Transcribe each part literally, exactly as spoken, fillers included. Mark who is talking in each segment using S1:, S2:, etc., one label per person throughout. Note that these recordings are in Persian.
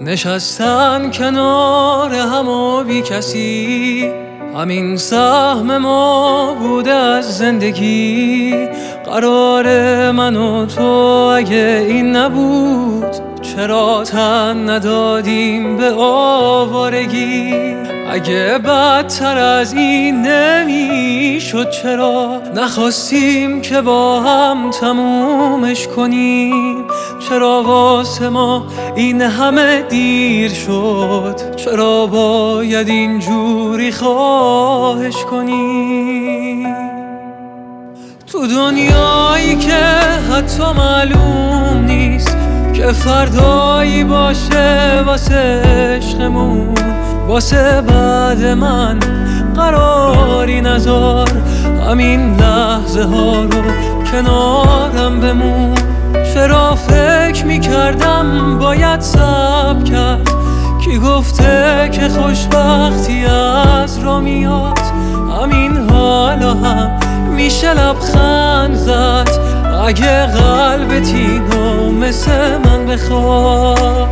S1: نشستن کنار هم و بی کسی، همین سهم ما بوده از زندگی. قرار من و تو اگه این نبود، چرا تن ندادیم به آوارگی؟ اگه بدتر از این نمیشد، چرا نخواستیم که با هم تمومش کنیم؟ چرا واسه ما این همه دیر شد؟ چرا باید اینجوری خواهش کنیم؟ تو دنیایی که حتی معلوم نیست که فردایی باشه واسه عشقمون، واسه بعد من قراری نذار همین لحظه ها رو کنارم بمون. چرا فکر میکردم باید صبر کرد؟ کی گفته که خوشبختی از را میاد؟ همین حالا هم میشه لبخند زد اگه قلبت اینو مثل من بخواد.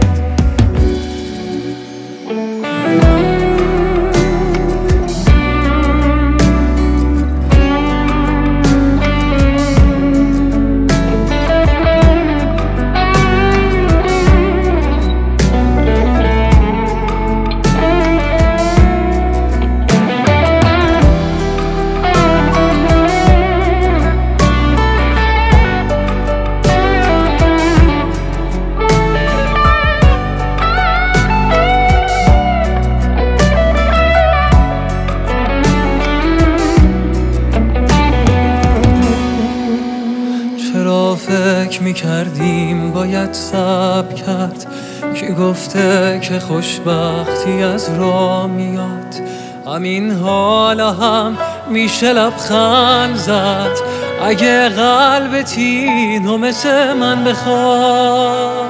S1: فکر میکردیم باید صبر کرد؟ کی گفته که خوشبختی از راه میاد؟ همین حالا هم میشه لبخند زد اگه قلبت اینو مثل من بخواد.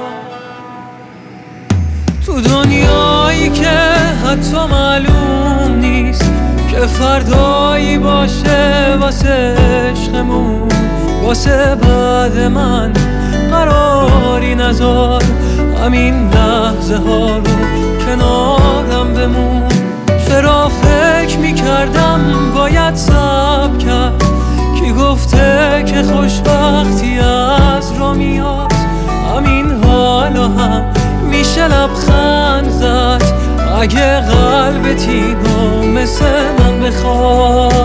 S1: تو دنیایی که حتی معلوم نیست که فردایی باشه واسه عشقمون، واسه بعد من قراری نذار همین لحظه ها رو کنارم بمون. چرا فکر میکردم باید صبر کرد؟ کی گفته که خوشبختی از را میاد؟ همین حالا هم میشه لبخند زد اگه قلبت اینو مثل من بخواد.